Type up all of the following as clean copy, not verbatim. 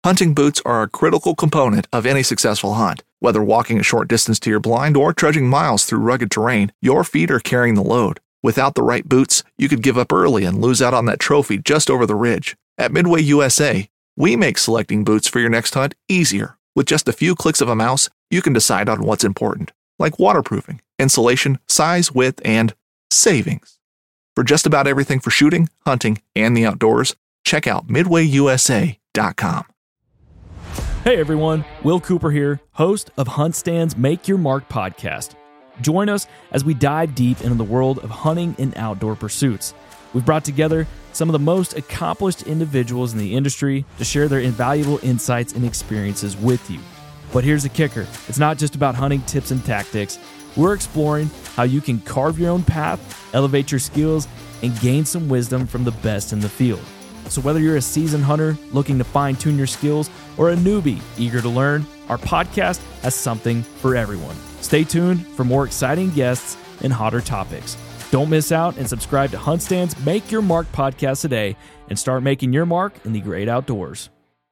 Hunting boots are a critical component of any successful hunt. Whether walking a short distance to your blind or trudging miles through rugged terrain, your feet are carrying the load. Without the right boots, you could give up early and lose out on that trophy just over the ridge. At Midway USA, we make selecting boots for your next hunt easier. With just a few clicks of a mouse, you can decide on what's important, like waterproofing, insulation, size, width, and savings. For just about everything for shooting, hunting, and the outdoors, check out MidwayUSA.com. Hey everyone, Will Cooper here, host of HuntStand's Make Your Mark podcast. Join us as we dive deep into the world of hunting and outdoor pursuits. We've brought together some of the most accomplished individuals in the industry to share their invaluable insights and experiences with you. But here's the kicker. It's not just about hunting tips and tactics. We're exploring how you can carve your own path, elevate your skills, and gain some wisdom from the best in the field. So whether you're a seasoned hunter looking to fine-tune your skills or a newbie eager to learn, our podcast has something for everyone. Stay tuned for more exciting guests and hotter topics. Don't miss out and subscribe to HuntStand's Make Your Mark podcast today and start making your mark in the great outdoors.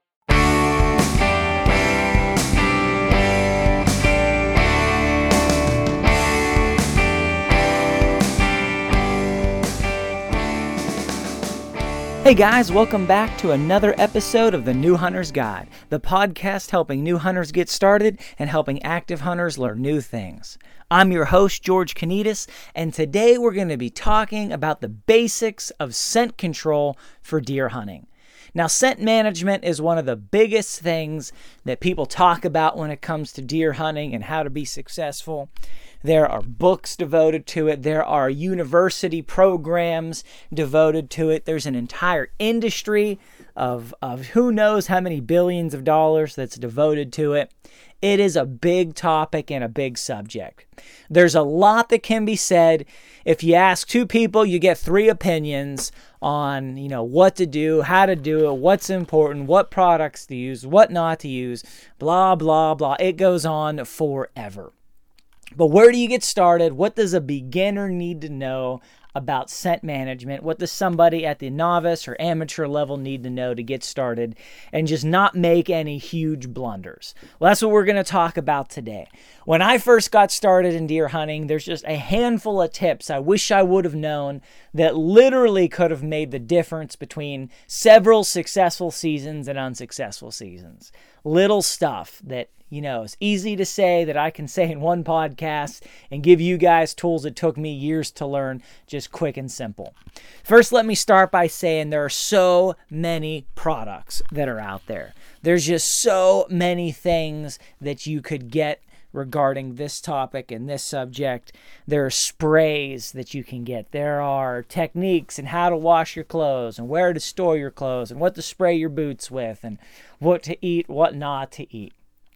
Hey guys, welcome back to another episode of The New Hunter's Guide, the podcast helping new hunters get started and helping active hunters learn new things. I'm your host, George Kanitas, and today we're going to be talking about the basics of scent control for deer hunting. Now, scent management is one of the biggest things that people talk about when it comes to deer hunting and how to be successful. There are books devoted to it. There are university programs devoted to it. There's an entire industry of who knows how many billions of dollars that's devoted to it. It is a big topic and a big subject. There's a lot that can be said. If you ask two people, you get three opinions on, what to do, how to do it, what's important, what products to use, what not to use, blah, blah, blah. It goes on forever. But where do you get started? What does a beginner need to know about scent management? What does somebody at the novice or amateur level need to know to get started and just not make any huge blunders? Well, that's what we're going to talk about today. When I first got started in deer hunting, there's just a handful of tips I wish I would have known that literally could have made the difference between several successful seasons and unsuccessful seasons. Little stuff that it's easy to say that I can say in one podcast and give you guys tools it took me years to learn, just quick and simple. First, let me start by saying there are so many products that are out there. There's just so many things that you could get regarding this topic and this subject. There are sprays that you can get. There are techniques and how to wash your clothes and where to store your clothes and what to spray your boots with and what to eat, what not to eat.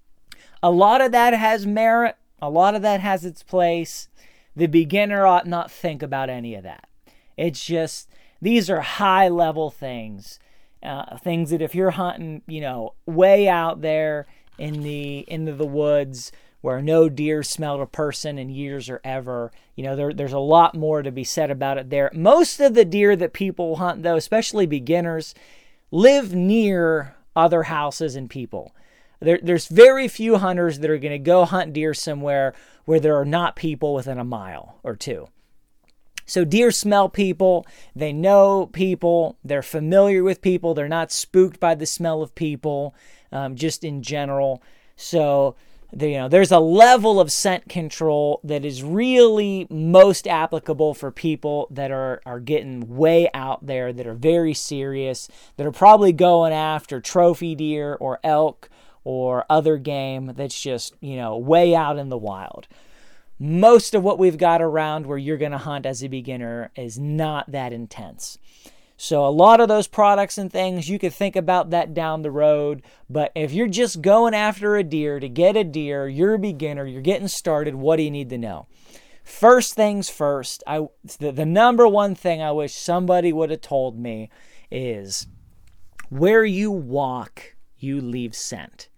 A lot of that has merit. A lot of that has its place. The beginner ought not think about any of that. It's just, these are high-level things. Things that if you're hunting, way out there into the woods where no deer smelled a person in years or ever, there's a lot more to be said about it there. Most of the deer that people hunt, though, especially beginners, live near other houses and people. There's very few hunters that are going to go hunt deer somewhere where there are not people within a mile or two. So deer smell people, they know people, they're familiar with people, they're not spooked by the smell of people, just in general. So there's a level of scent control that is really most applicable for people that are getting way out there, that are very serious, that are probably going after trophy deer or elk or other game that's just, way out in the wild. Most of what we've got around where you're going to hunt as a beginner is not that intense. So a lot of those products and things, you could think about that down the road. But if you're just going after a deer to get a deer, you're a beginner, you're getting started, what do you need to know? First things first, the number one thing I wish somebody would have told me is where you walk, you leave scent.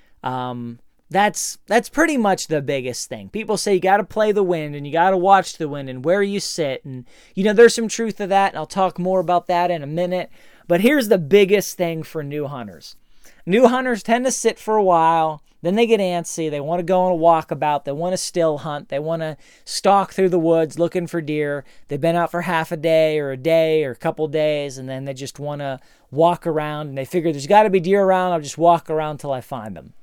That's pretty much the biggest thing. People say you got to play the wind and you got to watch the wind and where you sit. And, there's some truth to that. And I'll talk more about that in a minute. But here's the biggest thing for new hunters. new hunters tend to sit for a while. Then they get antsy. They want to go on a walkabout. They want to still hunt. They want to stalk through the woods looking for deer. They've been out for half a day or a couple days, and then they just want to walk around, and they figure there's got to be deer around. I'll just walk around till I find them.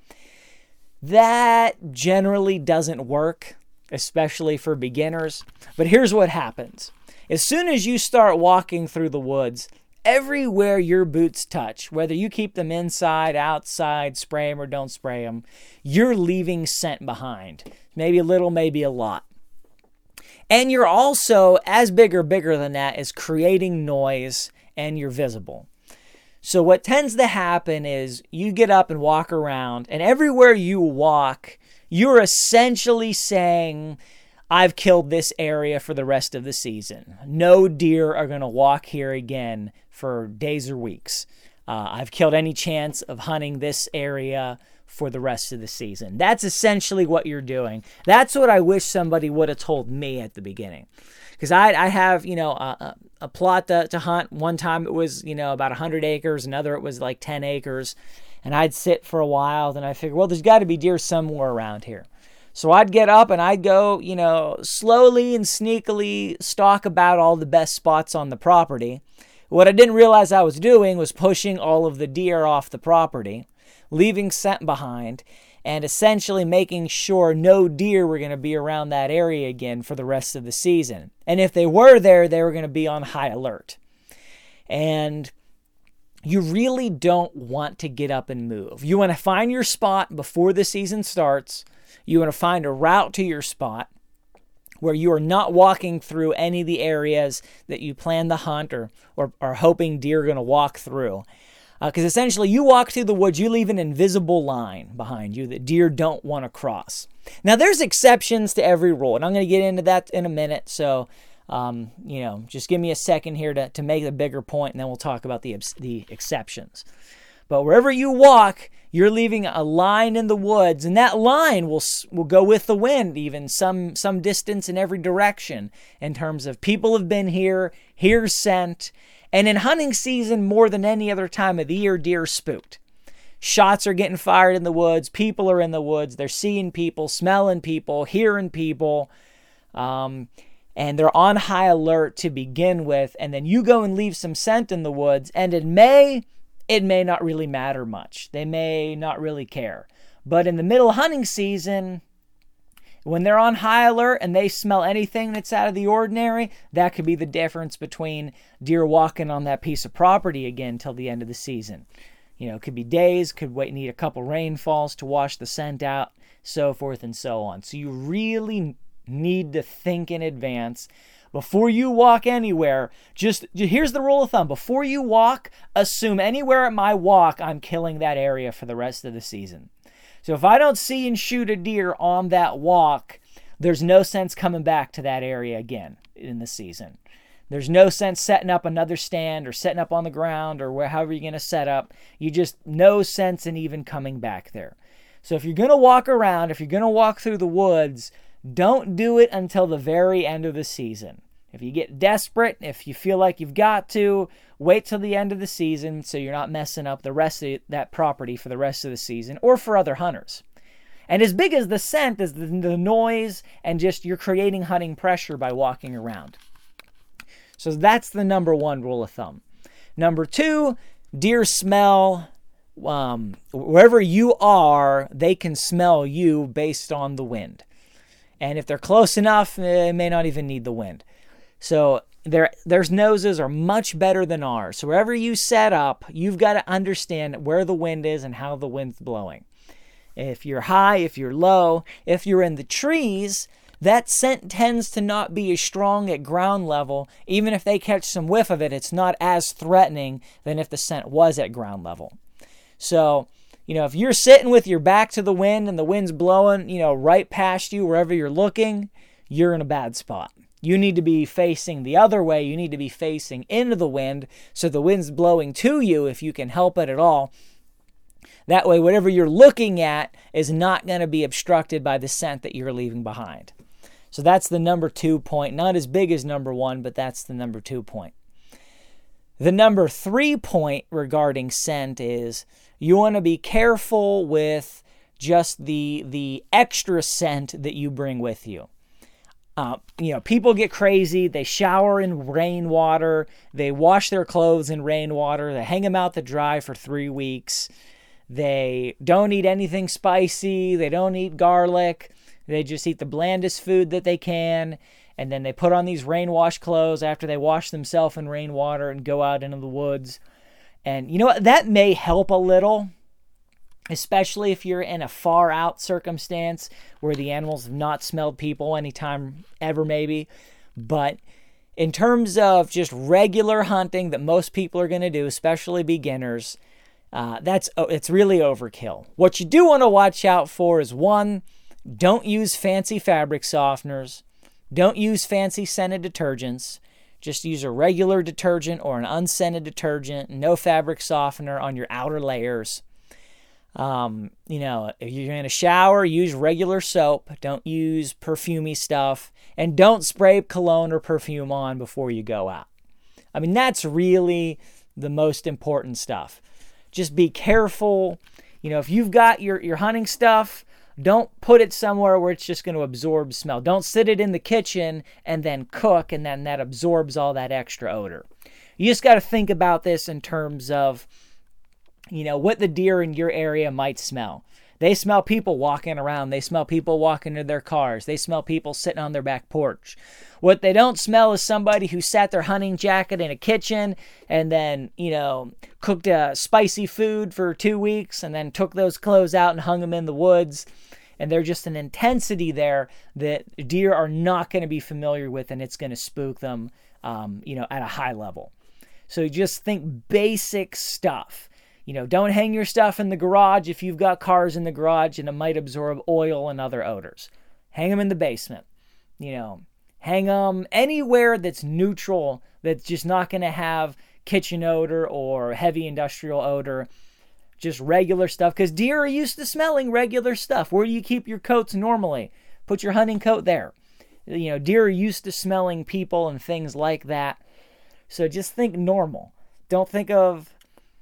That generally doesn't work, especially for beginners. But here's what happens. As soon as you start walking through the woods, everywhere your boots touch, whether you keep them inside, outside, spray them or don't spray them, you're leaving scent behind. Maybe a little, maybe a lot. And you're also, as bigger than that, is creating noise, and you're visible. So what tends to happen is you get up and walk around, and everywhere you walk, you're essentially saying, I've killed this area for the rest of the season. No deer are going to walk here again for days or weeks. I've killed any chance of hunting this area for the rest of the season. That's essentially what you're doing. That's what I wish somebody would have told me at the beginning. Because I have, a plot to hunt. One time it was, about 100 acres. Another it was like 10 acres. And I'd sit for a while. Then I figured, well, there's got to be deer somewhere around here. So I'd get up and I'd go, slowly and sneakily stalk about all the best spots on the property. What I didn't realize I was doing was pushing all of the deer off the property, leaving scent behind, and essentially making sure no deer were going to be around that area again for the rest of the season. And if they were there, they were going to be on high alert. And you really don't want to get up and move. You want to find your spot before the season starts. You want to find a route to your spot where you are not walking through any of the areas that you plan to hunt or are hoping deer are going to walk through. Because essentially you walk through the woods, you leave an invisible line behind you that deer don't want to cross. Now there's exceptions to every rule, and I'm going to get into that in a minute. So, just give me a second here to make a bigger point, and then we'll talk about the exceptions. But wherever you walk, you're leaving a line in the woods, and that line will go with the wind, even some distance in every direction, in terms of people have been here, here's scent. And in hunting season, more than any other time of the year, deer are spooked. Shots are getting fired in the woods. People are in the woods. They're seeing people, smelling people, hearing people. And they're on high alert to begin with. And then you go and leave some scent in the woods. And it may not really matter much. They may not really care. But in the middle of hunting season, when they're on high alert and they smell anything that's out of the ordinary, that could be the difference between deer walking on that piece of property again till the end of the season. It could be days, need a couple rainfalls to wash the scent out, so forth and so on. So you really need to think in advance. Before you walk anywhere, here's the rule of thumb. Before you walk, assume anywhere at my walk, I'm killing that area for the rest of the season. So if I don't see and shoot a deer on that walk, there's no sense coming back to that area again in the season. There's no sense setting up another stand or setting up on the ground or however you're going to set up. No sense in even coming back there. So if you're going to walk around, if you're going to walk through the woods, don't do it until the very end of the season. If you get desperate, if you feel like you've got to, wait till the end of the season so you're not messing up the rest of that property for the rest of the season or for other hunters. And as big as the scent is the noise and just you're creating hunting pressure by walking around. So that's the number one rule of thumb. Number two, deer smell. Wherever you are, they can smell you based on the wind. And if they're close enough, they may not even need the wind. So their noses are much better than ours. So wherever you set up, you've got to understand where the wind is and how the wind's blowing. If you're high, if you're low, if you're in the trees, that scent tends to not be as strong at ground level. Even if they catch some whiff of it, it's not as threatening than if the scent was at ground level. So, if you're sitting with your back to the wind and the wind's blowing, right past you wherever you're looking, you're in a bad spot. You need to be facing the other way. You need to be facing into the wind so the wind's blowing to you if you can help it at all. That way, whatever you're looking at is not going to be obstructed by the scent that you're leaving behind. So that's the number 2 point. Not as big as number one, but that's the number 2 point. The number 3 point regarding scent is you want to be careful with just the extra scent that you bring with you. People get crazy. They shower in rainwater. They wash their clothes in rainwater. They hang them out to dry for 3 weeks. They don't eat anything spicy. They don't eat garlic. They just eat the blandest food that they can. And then they put on these rain-washed clothes after they wash themselves in rainwater and go out into the woods. And you know what? That may help a little, especially if you're in a far out circumstance where the animals have not smelled people anytime ever maybe. But in terms of just regular hunting that most people are going to do, especially beginners, it's really overkill. What you do want to watch out for is, one, don't use fancy fabric softeners. Don't use fancy scented detergents. Just use a regular detergent or an unscented detergent. No fabric softener on your outer layers. If you're in a shower, use regular soap. Don't use perfumey stuff. And don't spray cologne or perfume on before you go out. I mean, that's really the most important stuff. Just be careful. If you've got your hunting stuff, don't put it somewhere where it's just going to absorb smell. Don't sit it in the kitchen and then cook, and then that absorbs all that extra odor. You just got to think about this in terms of, what the deer in your area might smell. They smell people walking around. They smell people walking to their cars. They smell people sitting on their back porch. What they don't smell is somebody who sat their hunting jacket in a kitchen and then, cooked a spicy food for 2 weeks and then took those clothes out and hung them in the woods. And there's just an intensity there that deer are not going to be familiar with, and it's going to spook them, at a high level. So just think basic stuff. Don't hang your stuff in the garage if you've got cars in the garage and it might absorb oil and other odors. Hang them in the basement. Hang them anywhere that's neutral, that's just not going to have kitchen odor or heavy industrial odor. Just regular stuff, because deer are used to smelling regular stuff. Where do you keep your coats normally? Put your hunting coat there. Deer are used to smelling people and things like that. So just think normal. Don't think of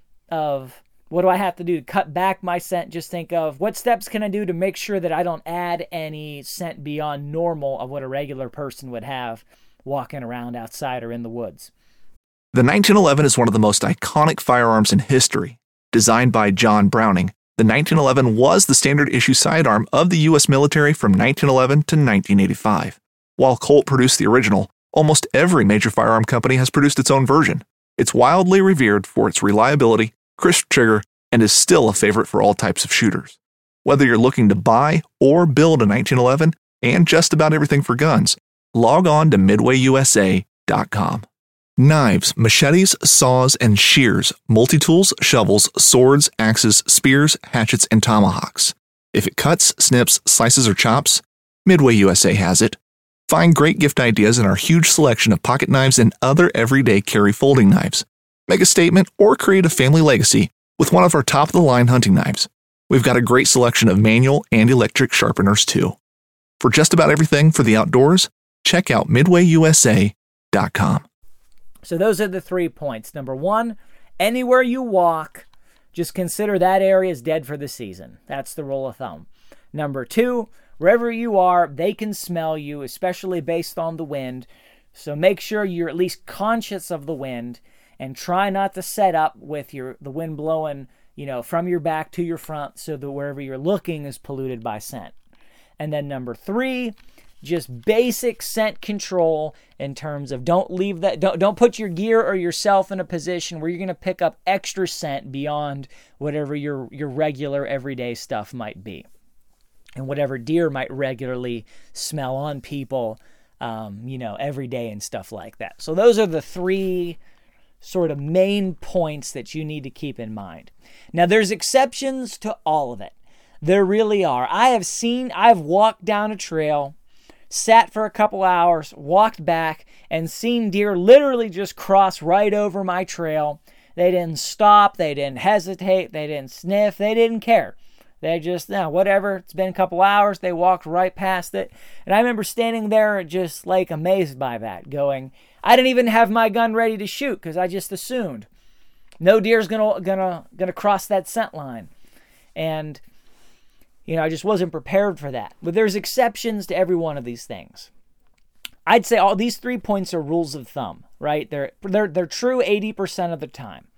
what do I have to do to cut back my scent. Just think of what steps can I do to make sure that I don't add any scent beyond normal of what a regular person would have walking around outside or in the woods. The 1911 is one of the most iconic firearms in history. Designed by John Browning, the 1911 was the standard issue sidearm of the U.S. military from 1911 to 1985. While Colt produced the original, almost every major firearm company has produced its own version. It's wildly revered for its reliability, crisp trigger, and is still a favorite for all types of shooters. Whether you're looking to buy or build a 1911 and just about everything for guns, log on to MidwayUSA.com. Knives, machetes, saws, and shears, multi-tools, shovels, swords, axes, spears, hatchets, and tomahawks. If it cuts, snips, slices, or chops, Midway USA has it. Find great gift ideas in our huge selection of pocket knives and other everyday carry folding knives. Make a statement or create a family legacy with one of our top-of-the-line hunting knives. We've got a great selection of manual and electric sharpeners, too. For just about everything for the outdoors, check out MidwayUSA.com. So those are the 3 points. Number 1, anywhere you walk, just consider that area is dead for the season. That's the rule of thumb. Number 2, wherever you are, they can smell you, especially based on the wind. So make sure you're at least conscious of the wind and try not to set up with the wind blowing, from your back to your front so that wherever you're looking is polluted by scent. And then number 3, just basic scent control in terms of don't put your gear or yourself in a position where you're going to pick up extra scent beyond whatever your regular everyday stuff might be. And whatever deer might regularly smell on people, every day and stuff like that. So those are the 3 sort of main points that you need to keep in mind. Now, there's exceptions to all of it. There really are. I've walked down a trail, sat for a couple hours, walked back, and seen deer literally just cross right over my trail. They didn't stop. They didn't hesitate. They didn't sniff. They didn't care. They just, whatever. It's been a couple hours. They walked right past it. And I remember standing there just amazed by that, going, I didn't even have my gun ready to shoot because I just assumed no deer's gonna cross that scent line. And, I just wasn't prepared for that. But there's exceptions to every one of these things. I'd say all these 3 points are rules of thumb, right? They're true 80% of the time.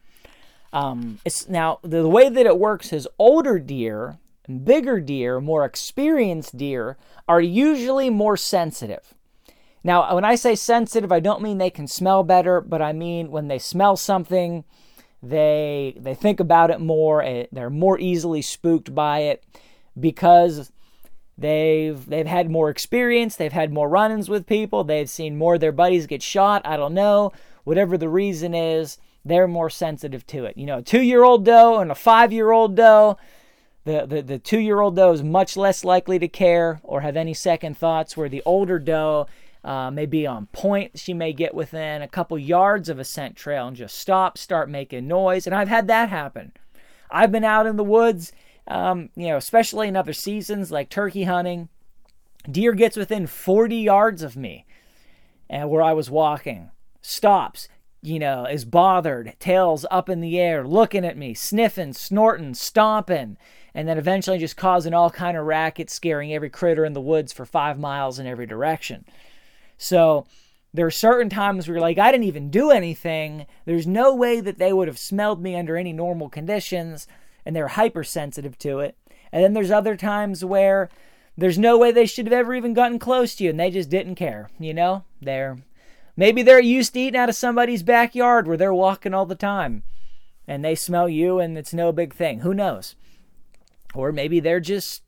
Now, the way that it works is older deer, bigger deer, more experienced deer are usually more sensitive. Now, when I say sensitive, I don't mean they can smell better, but I mean when they smell something, they think about it more. They're more easily spooked by it because they've had more experience. They've had more run-ins with people. They've seen more of their buddies get shot. I don't know. Whatever the reason is, they're more sensitive to it. A 2-year-old doe and a 5-year-old doe, the 2-year-old doe is much less likely to care or have any second thoughts, where the older doe may be on point. She may get within a couple yards of a scent trail and just start making noise. And I've had that happen. I've been out in the woods, especially in other seasons like turkey hunting. Deer gets within 40 yards of me and where I was walking, stops, is bothered, tails up in the air, looking at me, sniffing, snorting, stomping, and then eventually just causing all kind of racket, scaring every critter in the woods for 5 miles in every direction. So there are certain times where you're like, I didn't even do anything. There's no way that they would have smelled me under any normal conditions, and they're hypersensitive to it. And then there's other times where there's no way they should have ever even gotten close to you, and they just didn't care. Maybe they're used to eating out of somebody's backyard where they're walking all the time, and they smell you, and it's no big thing. Who knows? Or maybe they're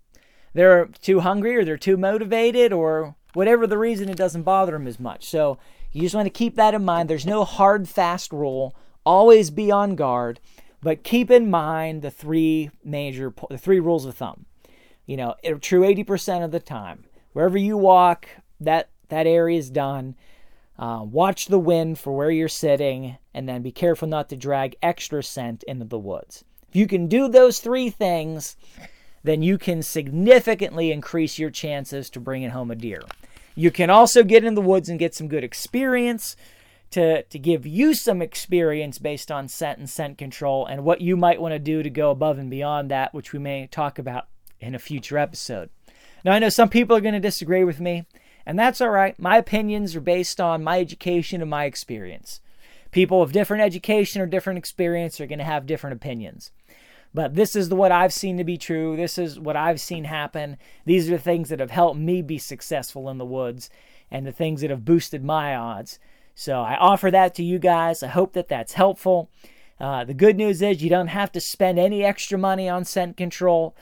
too hungry, or they're too motivated, or whatever the reason, it doesn't bother them as much. So you just want to keep that in mind. There's no hard, fast rule. Always be on guard, but keep in mind the three rules of thumb. True 80% of the time. Wherever you walk, that area is done. Watch the wind for where you're sitting, and then be careful not to drag extra scent into the woods. If you can do those 3 things, then you can significantly increase your chances to bringing home a deer. You can also get in the woods and get some good experience to give you some experience based on scent and scent control and what you might want to do to go above and beyond that, which we may talk about in a future episode. Now, I know some people are going to disagree with me, and that's all right. My opinions are based on my education and my experience. People with different education or different experience are going to have different opinions. But this is what I've seen to be true. This is what I've seen happen. These are the things that have helped me be successful in the woods and the things that have boosted my odds. So I offer that to you guys. I hope that that's helpful. The good news is you don't have to spend any extra money on scent control.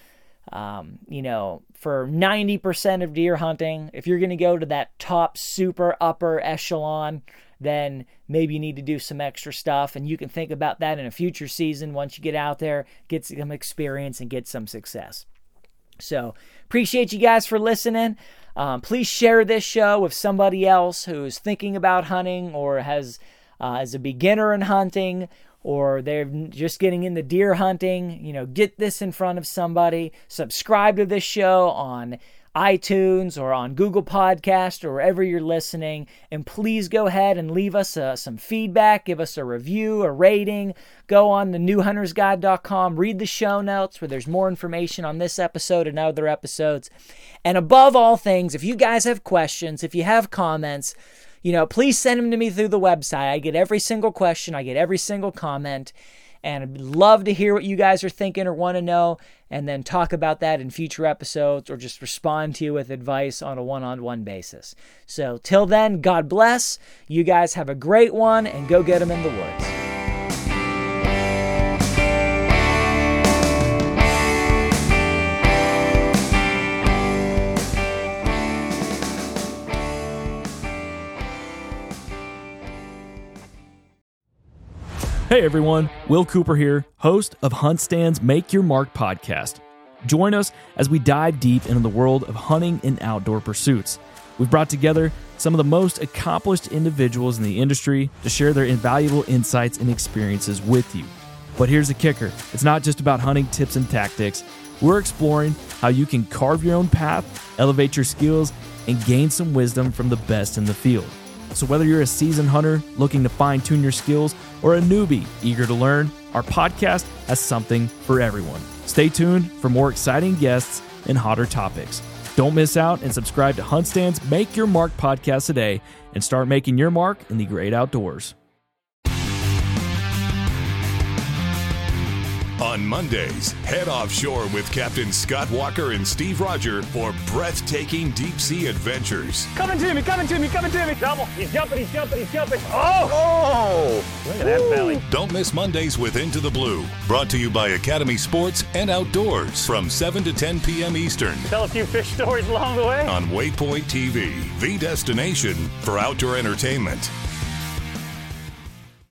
For 90% of deer hunting, if you're going to go to that top super upper echelon, then maybe you need to do some extra stuff, and you can think about that in a future season once you get out there, get some experience, and get some success. So, appreciate you guys for listening. Please share this show with somebody else who's thinking about hunting or is a beginner in hunting, or they're just getting into deer hunting. Get this in front of somebody. Subscribe to this show on iTunes or on Google Podcast or wherever you're listening. And please go ahead and leave us some feedback. Give us a review, a rating. Go on the newhuntersguide.com. Read the show notes where there's more information on this episode and other episodes. And above all things, if you guys have questions, if you have comments, please send them to me through the website. I get every single question. I get every single comment. And I'd love to hear what you guys are thinking or want to know, and then talk about that in future episodes or just respond to you with advice on a one-on-one basis. So till then, God bless. You guys have a great one, and go get them in the woods. Hey everyone, Will Cooper here, host of HuntStand's Make Your Mark podcast. Join us as we dive deep into the world of hunting and outdoor pursuits. We've brought together some of the most accomplished individuals in the industry to share their invaluable insights and experiences with you. But here's the kicker. It's not just about hunting tips and tactics. We're exploring how you can carve your own path, elevate your skills, and gain some wisdom from the best in the field. So whether you're a seasoned hunter looking to fine-tune your skills or a newbie eager to learn, our podcast has something for everyone. Stay tuned for more exciting guests and hotter topics. Don't miss out and subscribe to HuntStand's Make Your Mark podcast today and start making your mark in the great outdoors. On Mondays, head offshore with Captain Scott Walker and Steve Roger for breathtaking deep-sea adventures. Coming to me. Double. He's jumping. Oh! Look at that belly. Don't miss Mondays with Into the Blue, brought to you by Academy Sports and Outdoors from 7 to 10 p.m. Eastern. Tell a few fish stories along the way. On Waypoint TV, the destination for outdoor entertainment.